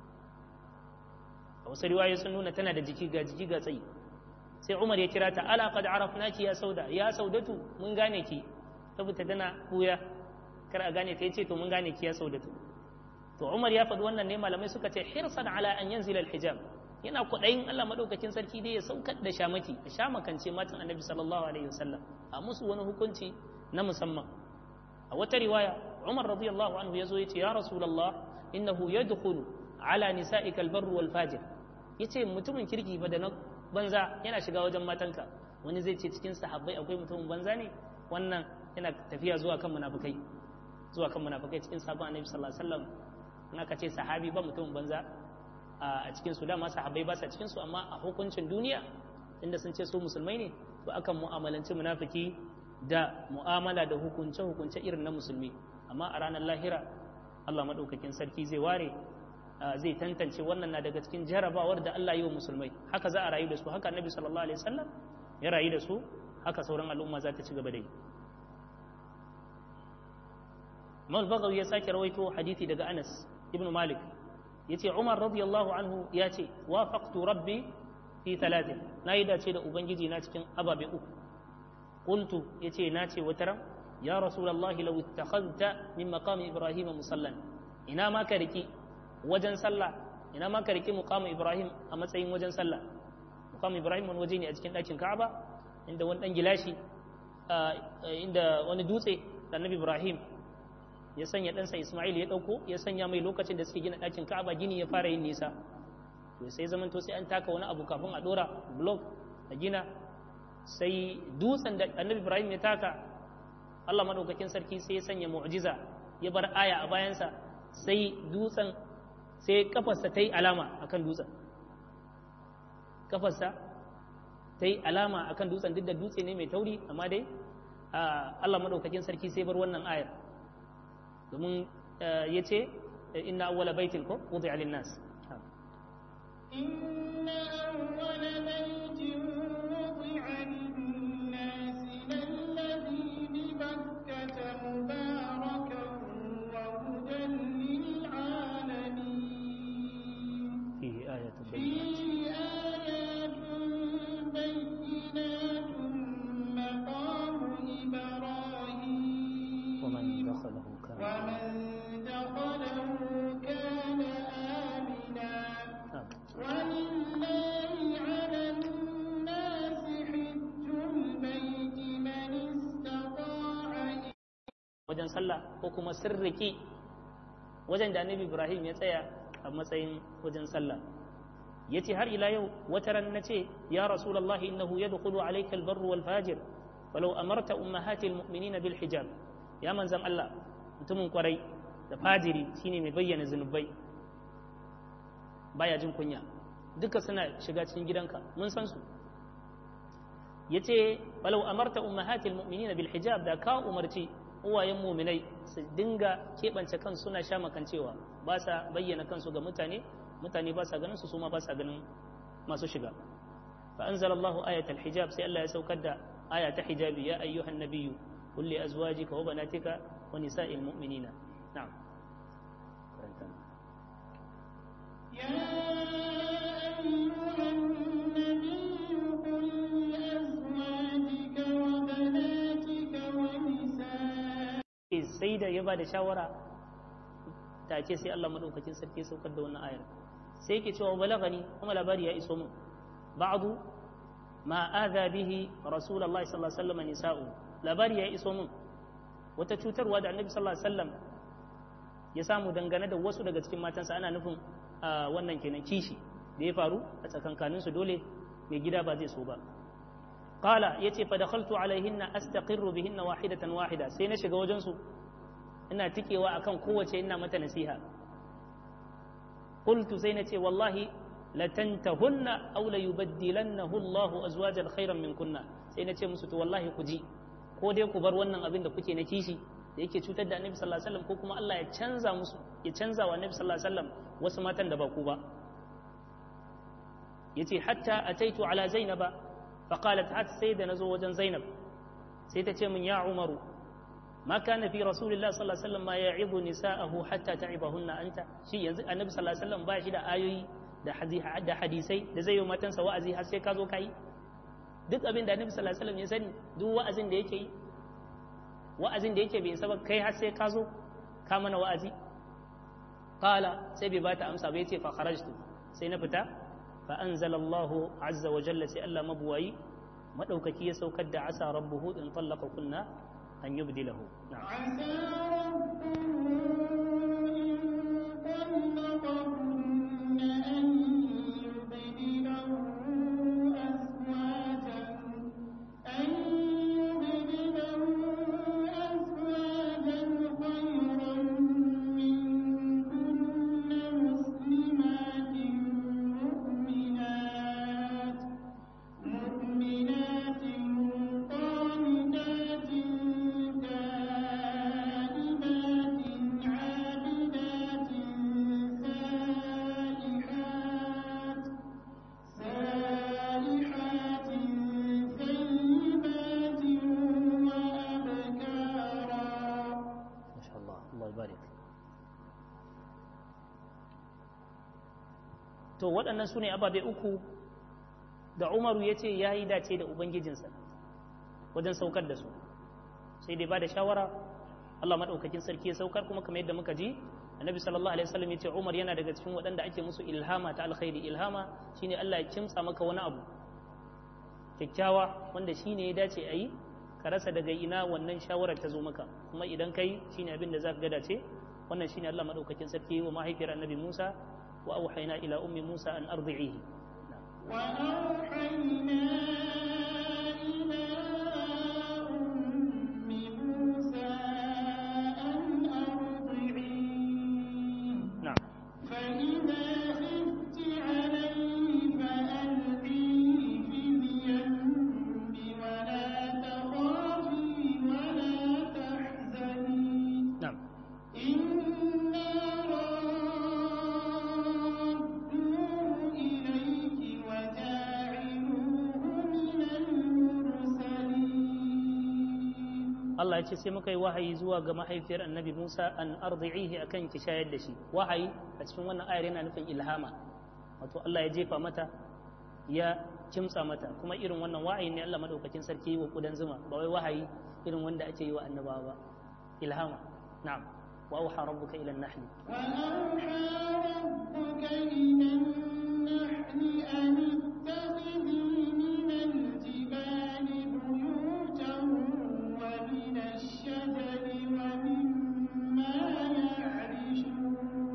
A wasu riwayoyi sun nuna tana da jiki ga jiki ga tsayi. Sai Umar ya kira ta, ala qad arafnaki ya Sauda, ya Saudatu mun gane ki. Tabbata tana buya kar a gane ta, yace to mun gane ki ya Saudatu. To Umar ya faɗi wannan ne malamai suka ce hirsan ala an yanzila al-hijab, yana kwaɗayin Allah madaukakin sarki dai ya saukar da shamaki, da shamakance matan Annabi sallallahu alaihi wasallam, a musu wani hukunci na musamman. A wata riwaya Umar radiyallahu anhu yazo yace ya Rasulullah innahu yadkhulu ala nisa'ika al-barr wal fajir, yace mutumin kirki fa da na banza yana shiga wajen matanka. Wani zai ce cikin sahabbai akwai mutumin banza ne? Wannan yana tafiya zuwa kan munafikai, zuwa kan munafikai cikin sahabban Annabi sallallahu alaihi wasallam. In aka ce sahabi ba mutumin banza a cikin su, dama sahabbai ba sa cikin su, amma a hukuncin duniya inda sun ce su musulmai ne, to akan mu'amalanci munafiki da mu'amala da hukunce hukunce irin na musulmi. Amma a ranar lahira Allah madaukakin sarki zai ware, zai tantance wannan na daga cikin jarabawar da Allah yi wa musulmai. Haka za a rayu da su, haka Annabi sallallahu alaihi wasallam ya rayu da su, haka sauran al'umma za ta ci gaba da yi. Mal Baghawi ya sake rawaito hadisi daga Anas ibn Malik, yace Umar radiyallahu anhu yace wafaqtu rabbi fi thalathin, nayi dace da ubangiji na cikin ababe uku. Qultu, yace nace wataran ya rasulullahi law ittakhadta min maqami ibrahim musallan, ina ma ka riki wajen sallah ina ma ka riki muqamu Ibrahim a matsayin wajen sallah. Muqamu Ibrahim wani waje ne a cikin ɗakin Ka'aba inda wani ɗan gilashi inda wani dutse da Annabi Ibrahim ya sanya ɗansa Ismail ya ɗauko ya sanya mai lokacin da suke gina ɗakin Ka'aba gini ya fara yin nisa to sai zaman to sai an taka wani abu kafin a ɗora block a gina sai dutsen da Annabi Ibrahim ya taka Allah madaukakin sarki sai ya sanya mu'jiza ya bar aya a bayansa sai dutsen sai kafarsa ta yi alama akan dutsen kafarsa ta yi alama akan dutsen duk da dutse ne mai tauri amma dai Allah madaukakin sarki sai bar wannan ayar domin ya ce inna awwala baitin ko wudi'a lin-nas inna awwala baitin wudi'a lin-nas lalladhi bi Bakkata mubarakan wa hudan lil-'alamin fihi ayatun fihi ayatun bayyinatun maqamu Ibrahim wa man dakhalahu ومن دخله كان آمنا ولله على الناس حج البيت من استطاع wajen sallah ko kuma sirriki wajen da Annabi Ibrahim ya tsaya a matsayin wajen sallah yace har ila yau wata ran nace ya rasulullah innahu yadkhulu alayka albarru wal fajir walau amarta ummahati almu'minina bil hijab ya manzan Allah mutumin kwarai da fajiri shine mai bayyana zunubai baya jin kunya duka suna shiga cikin gidanka mun san su yace walau amarta ummahatil mu'minina bil hijab da ka umarci uwayen mu'minai su dinga kebance kansu suna sha makancewa ba sa bayyana kansu ga mutane mutane ba sa ganin su su ma ba sa ganin masu shiga fa anzalallahu ayatal hijab sai Allah ya saukar da aya ta hijabi ya ayyuhan nabiyyu qul li azwajika wa banatika ونساء المؤمنين نعم يا أيها النبي قل لأزواجك وبناتك ونساء sai da ya ba da shawara ta ce sai Allah madaukakin sarki ya saukar da wannan ayar sai yake cewa balagani kuma labari ya iso mu ba'du ma adha bihi rasulullahi sallallahu alaihi wasallam nisa'u labari ya iso mu wata cutarwa da annabi sallallahu alaihi wasallam ya samu dangane da wasu daga cikin matansa ana nufin wannan kenan kishi da ya faru a tsakankanin su dole mai gida ba zai so ba qala yace fa dakhaltu alaihinna astaqirru bihinna wahidatan wahida sai na shiga wajen su ina tikewa akan kowace ina mata nasiha qultu sai na ce wallahi latantahunna aw la yubaddilannahu Allahu azwajan khairan minkunna sai na ce musu to wallahi ku ji ko dai ku bar wannan abin da kuke na kishi da yake cutar da Annabi sallallahu alaihi wasallam ko kuma Allah ya canza musu ya canza wa Annabi sallallahu alaihi wasallam wasu matan da ba ku ba yace hatta ataitu ala zainaba fa qalat hat sai da nazo wajen Zainab sai ta ce min ya Umaru ma kana fi rasulillahi sallallahu alaihi wasallam ma ya'idu nisa'ahu hatta ta'ibahunna anta shi yanzu Annabi sallallahu alaihi wasallam ba shi da ayoyi da hadisai da zai yi matansa wa'azi har sai ka zo kai duk abin da Annabi sallallahu alaihi wasallam ya sani duk wa'azin da yake yi wa'azin da yake bai saba kai har sai ka zo ka mana wa'azi qala sai bai bata amsa ba yace fa kharajtu sai na fita fa anzalallahu azza wa jalla sai Allah mabuwayi madaukaki ya saukar da asa rabbuhu in tallaqa kunna an yubdilahu na'am to waɗannan su ne ababe uku da Umaru ya ce ya yi dace da Ubangijinsa wajen saukar da su sai dai ba da shawara Allah maɗaukakin sarki ya saukar kuma kamar yadda muka ji annabi sallallahu alaihi wasallam yace Umar yana daga cikin waɗanda ake musu ilhama ta alkhairi. Ilhama shine Allah ya kimtsa maka wani abu kyakkyawa wanda shine ya dace a yi, ka rasa daga ina wannan shawarar ta zo maka, kuma idan kai shine abin da zaka ga dace. Wannan shine Allah madaukakin sarki wa mahaifiyar annabi Musa wa auhayna ila ummi Musa an ardi'ihi. wa auhayna Allah ya ce sai muka yi wahayi zuwa ga mahaifiyar annabi Musa an ardi'ihi akan ki shayar da shi. Wahayi a cikin wannan ayar yana nufin ilhama, wato Allah ya jefa mata ya kimtsa mata, kuma irin wannan wahayi ne Allah madaukakin sarki wa kudan zuma, ba wai wahayi irin wanda ake yi wa annabawa ba. Ilhama. Na'am. wa auha rabbuka ila an-nahl wa auha rabbuka ila an-nahl an ittakhidhi min al-jibali buyutan wa min ash-shajari wa mimma ya'rishun.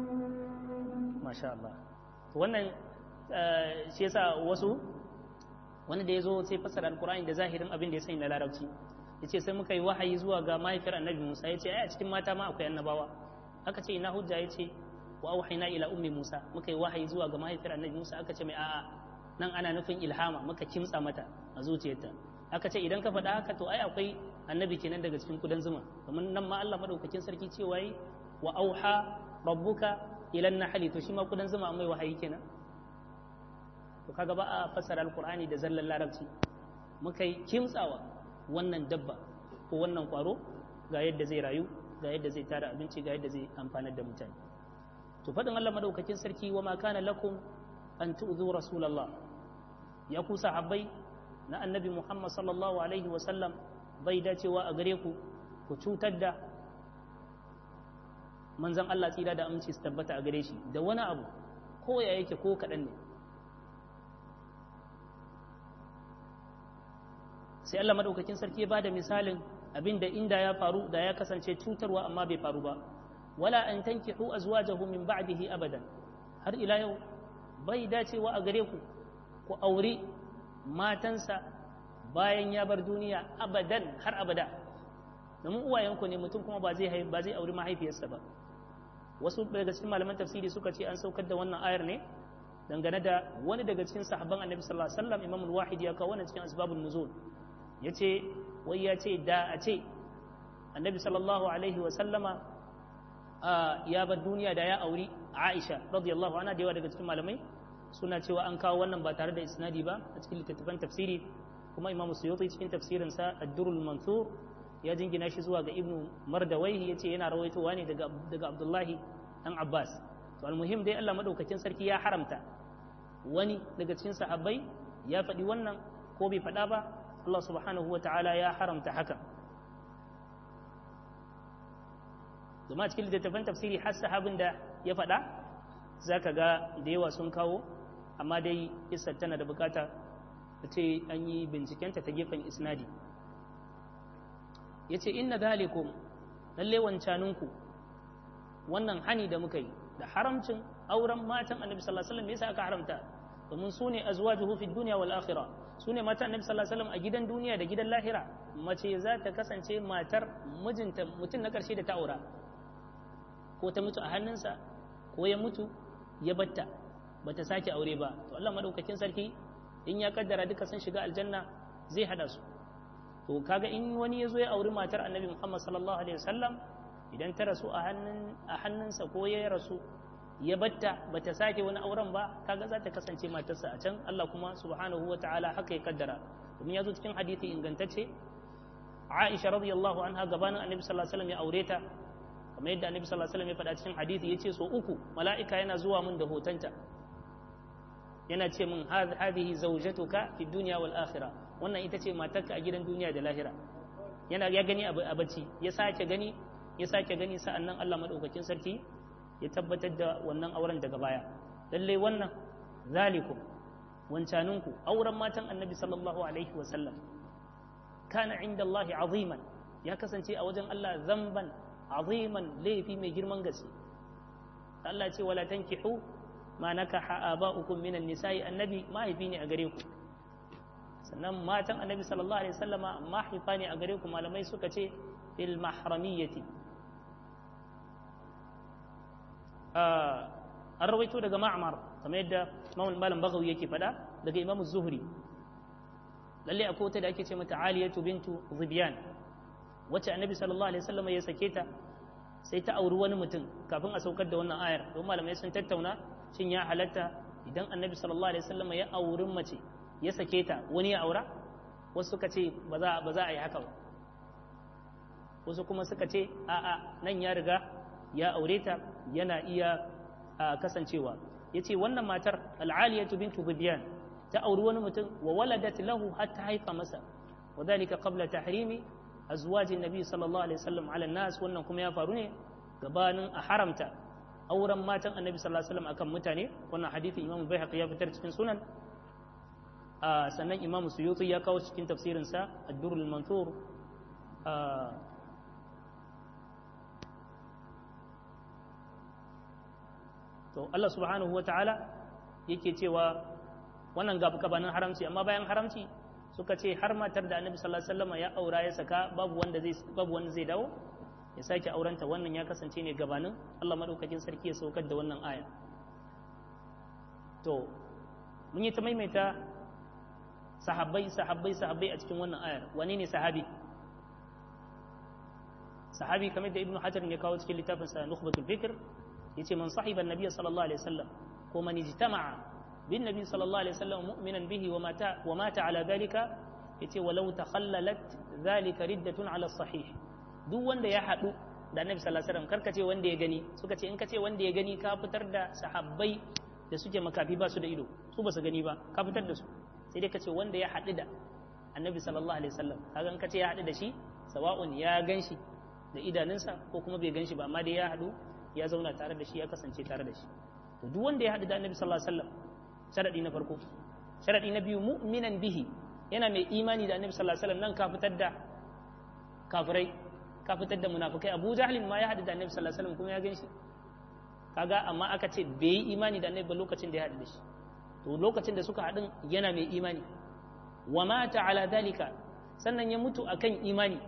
Masha Allah. Wannan shi yasa wasu wani da ya zo sai fassara alkur'ani da zahirin abin da ya sani na larabci, ya ce sai muka yi wahayi zuwa ga mahaifiyar annabi Musa, ya ce ai a cikin mata ma akwai annabawa. Aka ce ina hujja, ya ce wa auhayna ila ummi Musa, muka yi wahayi zuwa ga mahaifiyar annabi Musa. Aka ce mai a'a, nan ana nufin ilhama, muka kimtsa mata a zuciyarta. Aka ce idan ka faɗa haka to ai akwai annabi kenan daga cikin kudan zuma, domin nan ma Allah madaukakin sarki cewa yi wa auha rabbuka ila an-nahli, to shi ma kudan zuma mai wahayi kenan. To kaga ba a fassara alqur'ani da zallan larabci, muka yi kimtsawa wannan dabba ko wannan kwaro ga yadda zai rayu, ga yadda zai tara abinci, ga yadda zai amfanar da mutane. To faɗin Allah madaukakin sarki wa ma kana lakum an tu'dhu rasulullah, ya ku sahabbai na annabi Muhammad sallallahu alaihi wa sallam, bai dacewa a gare ku ku cutar da manzon Allah tsira da aminci su tabbata a gare shi da wani abu ko ya yake ko kaɗan ne. Sai Allah madaukakin sarki ya bada misalin abinda inda ya faru da ya kasance cutarwa amma bai faru ba. Wala an tankihu azwajahu min ba'dihi abadan, har ila yau bai dacewa a gare ku ku aure matansa bayan ya bar duniya abadan, har abada. Domin uwayenku ne, mutum kuma ba zai ba zai auri mahaifiyarsa ba. Wasu daga cikin malaman tafsiri suka ce an saukar da wannan ayar ne dangane da wani daga cikin sahabban Annabi sallallahu alaihi wasallam, Imam al-Wahidi ya kawo wannan cikin asbabun nuzul. Yace wai ya ce da a ce Annabi sallallahu alaihi wasallama ya bar duniya da ya auri Aisha radiyallahu anha. Da yawa daga cikin malamai suna cewa an kawo wannan ba tare da isnadi ba a cikin littattafan tafsiri, kuma Imam Suyuti cikin tafsirinsa Ad-Durrul Mansur ya jingina shi zuwa ga Ibn Mardawaihi, yace yana rawaitowa ne daga daga Abdullahi dan Abbas. To almuhim dai Allah madaukakin sarki ya haramta wani daga cikin sahabbai ya faɗi wannan ko bai faɗa ba, Allah subhanahu wataala ya haramta haka. Domin a cikin littattafan tafsiri har sahabin da ya faɗa zaka ga da yawa sun kawo, amma dai kissar tana da bukata a ce an yi bincikenta ta gefen isnadi. Ya ce inna dhalikum, lalle wancaninku wannan hani da muka yi da haramcin auren matan annabi sallallahu alaihi wasallam, me yasa aka haramta? Domin su ne azwajuhu fi dunya wal akhirah, su ne matan annabi sallallahu alaihi wasallam a gidan duniya da gidan lahira. Mace za ta kasance matar mijinta, mutum na karshe da ta aura, ko ta mutu a hannunsa ko ya mutu ya batta bata sake aure ba. To Allah madaukakin sarki in ya kaddara duka sun shiga aljanna zai hada su. To kaga in wani ya zo ya auri matar annabi Muhammad sallallahu alaihi wasallam, idan ta rasu a hannun a hannunsa ko ya rasu ya batta bata sake wani auren ba, kaga za ta kasance matarsa a can. Allah kuma subhanahu wataala haka ya kaddara, domin ya zo cikin hadisi ingantacce Aisha radiyallahu anha gabanin annabi sallallahu alaihi wasallam ya aure ta, kamar yadda annabi sallallahu alaihi wasallam ya faɗa cikin hadisi, yace so uku mala'ika yana zuwa mun da hotonta yana ce min hadhihi zawjatuka fi dunya wal akhirah, wannan ita ce matarka a gidan duniya da lahira. Yana ya gani a bacci, ya sake gani ya sake gani sa'annan Allah madaukakin sarki ya tabbatar da wannan auren daga baya. Lallai wannan zalikum wancaninku auren matan annabi sallallahu alaihi wasallam kana inda Allah aziman ya kasance a wajen Allah zamban aziman laifi mai girman gaske. Allah ce wala tankihu ma nakaha aba'ukum minan nisa'i annabi mahaifi ne a gare ku, sannan matan annabi sallallahu alaihi wasallama mahaifa ne a gare ku. Malamai suka ce fil mahramiyyati an rawaito daga Ma'mar kamar yadda malam Baghawi yake faɗa daga Imam Zuhri, lalle akwai wata da ake ce mata Aliyatu bintu Zibyan wacce annabi sallallahu alaihi wasallam ya sake ta, sai ta auri wani mutum kafin a saukar da wannan ayar. Don malamai sun tattauna shin ya halatta idan annabi sallallahu alaihi wasallam ya auri mace ya sake ta wani ya aura? Wasu suka ce ba za ba za a yi haka ba, wasu kuma suka ce a'a nan ya riga ya aure ta yana iya kasancewa. Yace wannan matar al-Aliyatu bintu Zibyan ta auri wani mutum wa waladat lahu hatta haifa masa, wa dhalika qabla tahrimi azwajin nabi sallallahu alaihi wasallam ala nas. Wannan kuma ya faru ne gabanin a haramta auren matan annabi sallallahu alaihi wasallam akan mutane. Wannan hadisin Imam Baihaqi ya fitar cikin sunan, sannan Imam Suyuti ya kawo cikin tafsirin sa Ad-Durrul Mansur. To Allah subhanahu wa ta'ala yake cewa wannan gabanin haramci, amma bayan haramci suka ce har matar da annabi sallallahu alaihi wasallam ya aura ya saka babu wanda zai babu wanda zai dawo ya sake aurenta. Wannan ya kasance ne gabanin Allah madaukakin sarki ya saukar da wannan aya. To mun yi ta maimaita sahabbai sahabbai sahabbai a cikin wannan ayar. Wane ne sahabi? Sahabi kamar da Ibn Hajar ne kawo cikin littafin sa Nukhbatul Fikr, yace man sahiba an-nabiy sallallahu alaihi wasallam ko man ijtama'a bin nabi sallallahu alaihi wasallam mu'minan bihi wa mata wa mata ala dhalika, yace walau takhallalat dhalika riddatun ala sahih. Duk wanda ya hadu da annabi sallallahu alaihi wasallam, karkace wanda ya gani. Suka ce in kace wanda ya gani ka fitar da sahabbai da suke makafi ba su da ido, su ba su gani ba, ka fitar da su. Sai dai kace wanda ya hadu da annabi sallallahu alaihi wasallam, kaga in kace ya hadu da shi sawa'un ya ganshi da idanunsa ko kuma bai ganshi ba, amma dai ya hadu ya zauna tare da shi, ya kasance tare da shi. To duk wanda ya hadu da annabi sallallahu alaihi wasallam, sharadi na farko. Sharadi na biyu mu'minan bihi, yana mai imani da annabi sallallahu alaihi wasallam. Nan ka fitar da kafirai, ka fitar da munafikai. Abu Jahl ma ya hadu da annabi sallallahu alaihi wasallam kuma ya ganshi, kaga amma aka ce bai yi imani da annabi ba lokacin da ya hadu da shi. To lokacin da suka hadin yana mai imani. Wa mata ala dalika, sannan ya mutu akan imani.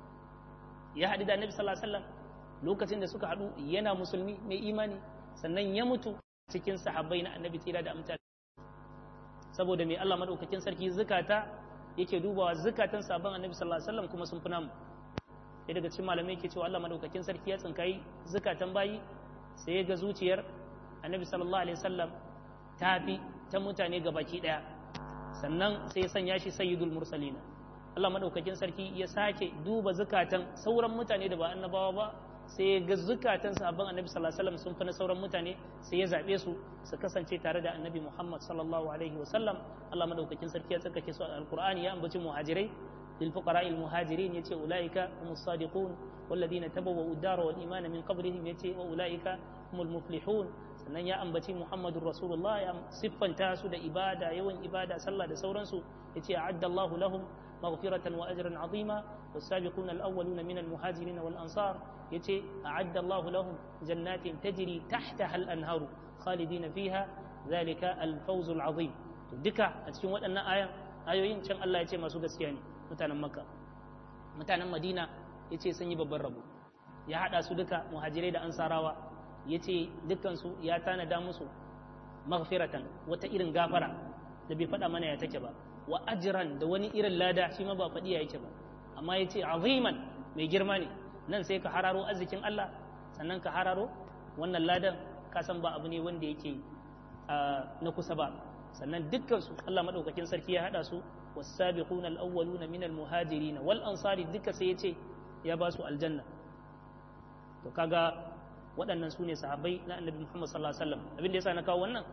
Ya hadu da annabi sallallahu alaihi wasallam lokacin da suka hadu yana musulmi mai imani, sannan ya mutu cikin sahabbai na annabi tira da amta. Saboda mai Allah madaukakin sarki zukata yake dubawa, zukatan sabon annabi sallallahu alaihi wasallam kuma sun fi namu. Sai daga cikin malamai yake cewa Allah madaukakin sarki ya tsinkayi zukatan bayi, sai ya ga zuciyar annabi sallallahu alaihi wasallam ta fi ta mutane gabaki daya, sannan sai ya sanya shi sayyidul mursalina. Allah madaukakin sarki ya sake duba zukatan sauran mutane da ba annabawa ba, sai ya ga zukatan sahabban annabi sallallahu alaihi wasallam sun fi na sauran mutane, sai ya zabe su su kasance tare da annabi Muhammad sallallahu alaihi wasallam. Allah madaukakin sarki ya tsarkake su a alqur'ani, ya ambaci muhajirai lil fuqara'il muhajirin, yace ulaika humus sadiqun walladhina tabawwa'u ad-dara wal imana min qablihim, yace wa ulaika humul muflihun. Sannan ya ambaci Muhammadur Rasulullah, ya siffanta su da ibada, yawan ibada, sallah da sauransu, yace a'adda Allahu lahum maghfiratan wa ajran 'azima was-sabiquna al-awwaluna min al-muhajirin wal ansar, yace a'adda Allahu lahum jannatin tajri tahtaha al-anharu khalidina fiha dhalika al-fawz al-'azim. To duka a cikin waɗannan ayan ayoyin can Allah yace masu gaskiya ne mutanen Makka. Mutanen Madina yace sun yi babban rabo, ya hada su duka muhajirai da ansarawa, yace dukkan su ya tanada musu maghfiratan, wata irin gafara da bai faɗa mana ya take ba, wa ajran, da wani irin lada shi ma ba faɗi ya yake ba, amma yace aziman, mai girma ne. Nan sai ka hararo arzikin Allah, sannan ka hararo wannan ladan, ka san ba abu ne wanda yake na kusa ba. Sannan dukkan su Allah madaukakin sarki ya hada su was-sabiquna al-awwaluna min al-muhajirin wal ansari, duka sai yace ya ba su aljanna. To kaga waɗannan su ne sahabbai na annabi Muhammad sallallahu alaihi wasallam. Abin da yasa na kawo wannan,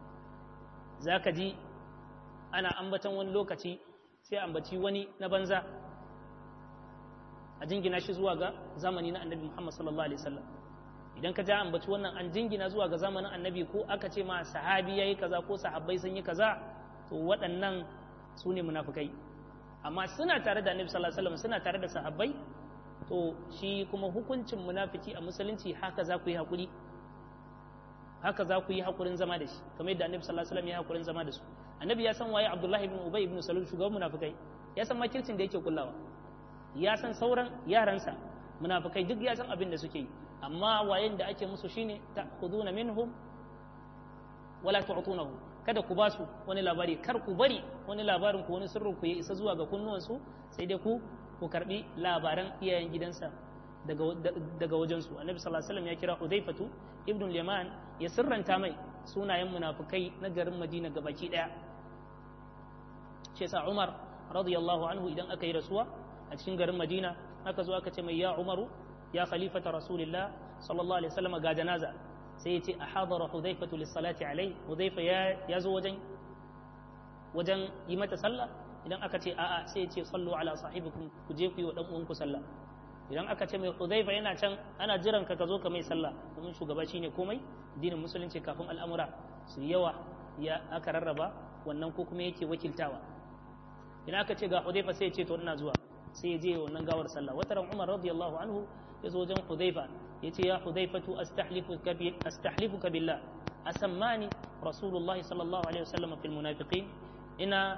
zaka ji ana ambatan wani lokaci sai ambaci wani na banza a jingina shi zuwa ga zamani na annabi Muhammad sallallahu alaihi wasallam. idan ka ja ambaci wannan an jingina zuwa ga zamanin annabi ko aka ce ma sahabi yayi kaza ko sahabbai sun yi kaza to waɗannan su ne munafikai. Amma suna tare da annabi sallallahu alaihi wasallam suna tare da sahabbai to shi kuma hukuncin munafiki a musulunci haka za ku yi hakuri haka za ku yi hakurin zama da shi kamar yadda annabi sallallahu alaihi wasallam ya hakurin zama da su. Annabi ya san waye Abdullahi ibn Ubay ibn Salul shugaban munafikai, ya san makircin da yake kullawa, ya san sauran yaransa munafikai duk ya san abin da suke yi, amma wayen da ake musu shine ta'khuduna minhum wala tu'tunahu, kada ku basu wani labari, kar ku bari wani labarin ku wani sirrin ku ya isa zuwa ga kunnuwansu, sai dai ku ku karbi labaran iyayen gidansa daga daga wajen su. Annabi sallallahu alaihi wasallam ya kira Hudhaifatu ibn al-Yaman ya sirranta mai sunayen munafikai na garin Madina gabaki daya. Shi yasa Umar radiyallahu anhu idan aka yi rasuwa a cikin garin Madina aka zo aka ce mai ya Umaru ya khalifata Rasulillah sallallahu alaihi wasallam ga janaza, sai ya ce a hadara Hudhaifatu lis-salati alai, Hudhaifa ya ya zo wajen wajen yi mata sallah. Idan aka ce a'a sai ya ce sallu ala sahibikum, ku je ku yi wa dan uwanku sallah. Idan aka ce mai Hudhaifa yana can ana jiran ka ka zo ka mai sallah, domin shugaba shine komai, dinin musulunci kafin al'amura su yawa ya aka rarraba wannan ko kuma yake wakiltawa. Idan aka ce ga Hudhaifa sai ya ce to ina zuwa, sai ya je wannan gawar sallah. Wata ran Umar radiyallahu anhu ya zo wajen Hudhaifa ya ce ya Hudhaifatu astahlifuka bi astahlifuka billah asammani Rasulullah sallallahu alaihi wasallam fil munafiqin, ina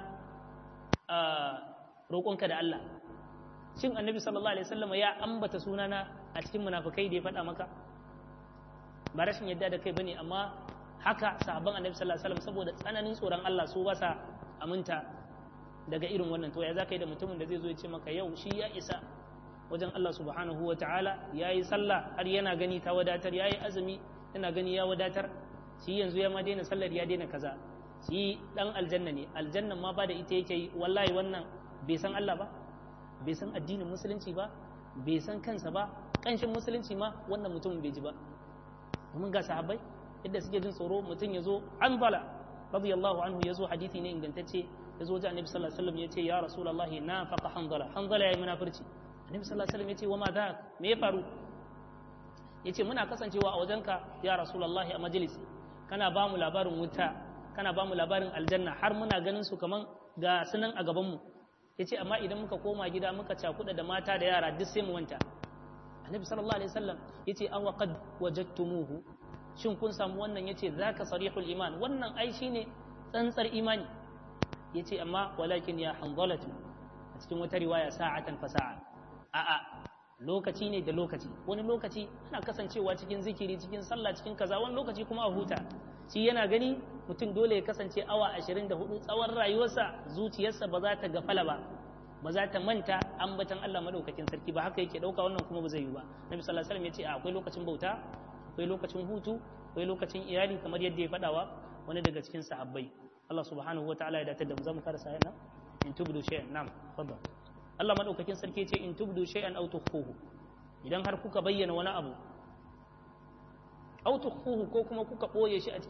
roƙonka da Allah, shin annabi sallallahu alaihi wasallam ya ambata sunana a cikin munafikai da ya faɗa maka? Ba rashin yadda da kai bane, amma haka sahabban annabi sallallahu alaihi wasallam saboda tsananin tsoron Allah su ba sa aminta daga irin wannan. To ya za ka yi da mutumin da zai zo ya ce maka yau shi ya isa wajen Allah subhanahu wa ta'ala, ya yi sallah har yana gani ta wadatar, ya yi azumi yana gani ya wadatar, shi yanzu ya ma daina sallar ya daina kaza, shi dan aljanna ne, aljannan ma ba da ita yake yi. Wallahi wannan bai san Allah ba, bai san addinin musulunci ba, bai san kansa ba, kanshin musulunci ma wannan mutumin bai ji ba. Domin ga sahabbai yadda suke jin tsoro mutum ya zo, Hanzala radiyallahu anhu ya zo, hadisi ne ingantacce, ya zo wajen annabi sallallahu alaihi wasallam ya ce ya rasulullahi nafaqa Hanzala, Hanzala yayi munafurci. Annabi sallallahu alaihi wasallam ya ce wa ma da me ya faru? Ya ce muna kasancewa a wajenka ya rasulullahi a majalisi, kana ba mu labarin wuta, kana ba mu labarin aljanna, har muna ganin su kaman ga sunan a gaban mu. Ya ce amma idan muka koma gida muka cakuɗa da mata da yara duk sai mu wanta. Annabi sallallahu alaihi wasallam ya ce awa qad wajadtumuhu, shin kun samu wannan? Ya ce zaka sarihul iman, wannan ai shine tsantsar imani. Ya ce amma walakin ya Hanzalatu, a cikin wata riwaya sa'atan fa sa'a, a'a lokaci ne da lokaci, wani lokaci ana kasancewa cikin zikiri, cikin sallah, cikin kaza, wani lokaci kuma a huta. Shi yana gani mutum dole ya kasance awa ashirin da hudu tsawon rayuwarsa, zuciyarsa ba za ta gafala ba, ba za ta manta ambatan Allah madaukakin sarki ba, haka yake dauka, wannan kuma ba zai yi ba. Nabi sallallahu alaihi wasallam ya ce akwai lokacin bauta, akwai lokacin hutu, akwai lokacin iyali, kamar yadda ya faɗawa wani daga cikin sahabbai. Allah subhanahu wataala ya datar da mu. Zamu karasa ayan nan, in tubdu shay'an, na'am fadal. Allah madaukakin sarki ya ce in tubdu shay'an aw tukhfuhu, idan har kuka bayyana wani abu, aw tukhfuhu ko kuma kuka boye shi a